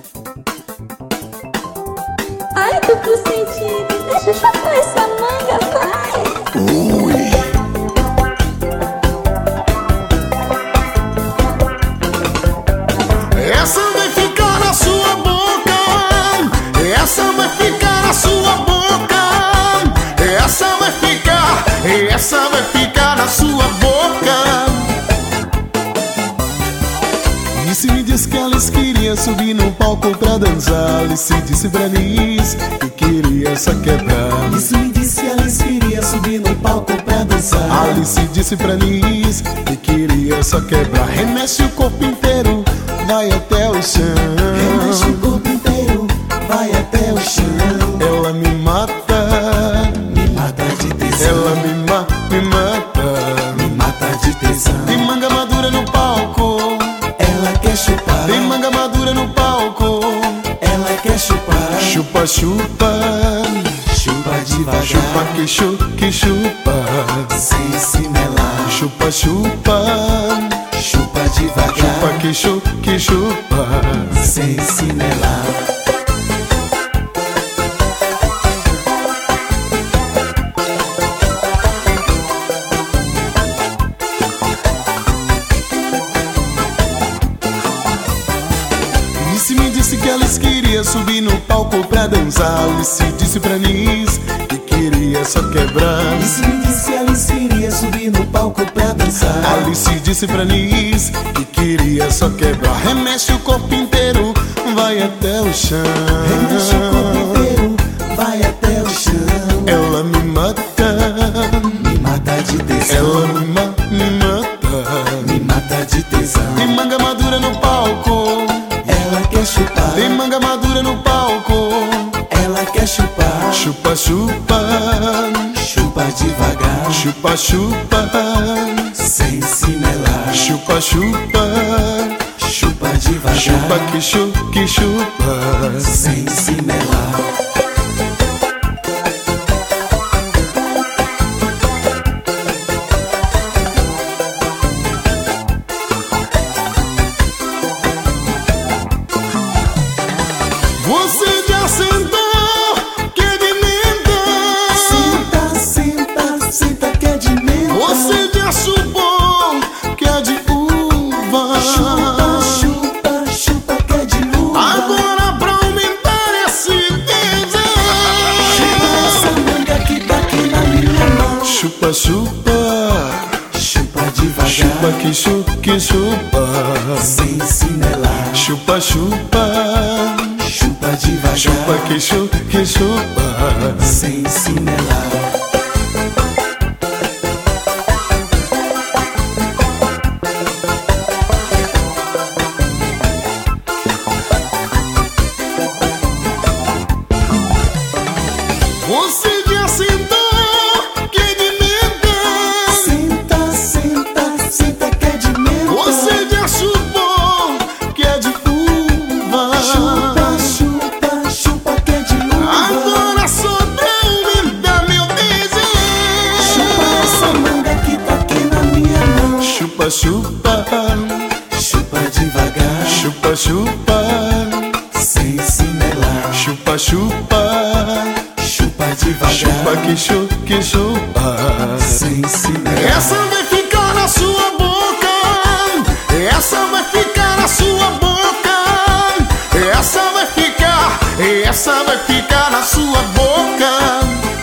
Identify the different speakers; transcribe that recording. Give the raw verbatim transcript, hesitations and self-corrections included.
Speaker 1: Ai, duplo sentido, deixa eu chupar essa manga, vai.
Speaker 2: Ui. Essa vai ficar na sua boca, essa vai ficar na sua boca, essa vai ficar, essa vai ficar na sua boca. Alice me disse que Alice queria subir no palco pra dançar. Alice disse pra Alice que queria só quebrar.
Speaker 3: Alice me disse que Alice queria subir no palco pra dançar.
Speaker 2: Alice disse pra Alice que queria só quebrar. Remexe o corpo inteiro, vai até o chão.
Speaker 3: Remexe o corpo inteiro, vai até o chão.
Speaker 2: Ela me mata,
Speaker 3: me mata de tesão.
Speaker 2: Ela me, ma me mata,
Speaker 3: me mata de tesão.
Speaker 2: Tem manga madura no palco,
Speaker 3: ela quer chupar.
Speaker 2: Tem manga madura no palco,
Speaker 3: ela quer chupar.
Speaker 2: Chupa, chupa,
Speaker 3: chupa devagar.
Speaker 2: Chupa que chupa, que chupa,
Speaker 3: sem se melar.
Speaker 2: Chupa, chupa,
Speaker 3: chupa devagar.
Speaker 2: Chupa que chupa, que chupa,
Speaker 3: sem se melar.
Speaker 2: Alice me disse que Alice queria subir no palco pra dançar. Alice disse pra Alice que queria só quebrar.
Speaker 3: Alice me disse que Alice queria subir no palco pra dançar.
Speaker 2: Alice disse pra Alice que queria só quebrar. Remexe o corpo inteiro, vai até o chão.
Speaker 3: Remexe o corpo inteiro, vai até o chão.
Speaker 2: Ela me mata,
Speaker 3: me mata de tesão.
Speaker 2: Ela me, ma me mata,
Speaker 3: me mata de tesão.
Speaker 2: Tem manga madura no palco,
Speaker 3: ela quer chupar.
Speaker 2: Tem manga madura no palco,
Speaker 3: ela quer chupar.
Speaker 2: Chupa, chupa,
Speaker 3: chupa devagar.
Speaker 2: Chupa, chupa,
Speaker 3: sem se melar.
Speaker 2: Chupa, chupa,
Speaker 3: chupa devagar.
Speaker 2: Chupa que chupa, que chupa,
Speaker 3: sem se melar.
Speaker 2: Você já sentou que é de menta?
Speaker 3: Senta, senta, senta que é de menta.
Speaker 2: Você já chupou que é de uva?
Speaker 3: Chupa, chupa, chupa que é de uva.
Speaker 2: Agora pra aumentar esse tesão,
Speaker 3: chupa essa manga que tá aqui na minha mão.
Speaker 2: Chupa, chupa,
Speaker 3: chupa devagar.
Speaker 2: Chupa que chupa, que chupa,
Speaker 3: sem se melar.
Speaker 2: Chupa, chupa,
Speaker 3: chupa devagar.
Speaker 2: Chupa que chupa, que chupa,
Speaker 3: sem se melar.
Speaker 2: Você já sentou que é de menta?
Speaker 3: Senta, senta, senta que é de menta.
Speaker 2: Você já chupou que é de uva?
Speaker 3: Chupa, chupa, chupa que é de uva.
Speaker 2: Agora só pra aumentar meu desejo,
Speaker 3: chupa essa manga que tá aqui na minha mão.
Speaker 2: Chupa, chupa,
Speaker 3: chupa devagar.
Speaker 2: Chupa, chupa,
Speaker 3: sem se melar.
Speaker 2: Chupa, chupa,
Speaker 3: chupa devagar.
Speaker 2: Chupa que chupa, que chupa,
Speaker 3: sem se melar.
Speaker 2: Essa vai ficar na sua boca, essa vai ficar na sua boca, essa vai ficar, essa vai ficar na sua boca.